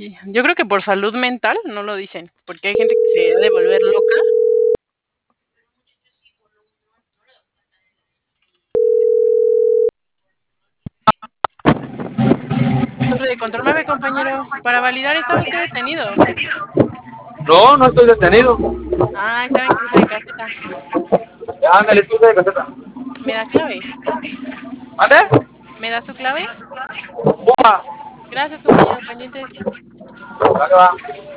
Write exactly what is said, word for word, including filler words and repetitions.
Sí, yo creo que por salud mental no lo dicen, porque hay gente que se ha de volver loca. Torre de control nueve, compañero. Para validar, ¿estaba usted detenido? No, no estoy detenido. Ah, estaba en cruce de caseta. Ya, ándale, tú de caseta. ¿Me da clave? ¿Ande? ¿Me da su clave? Puma. Gracias, compañero. Pendientes. Vale, va.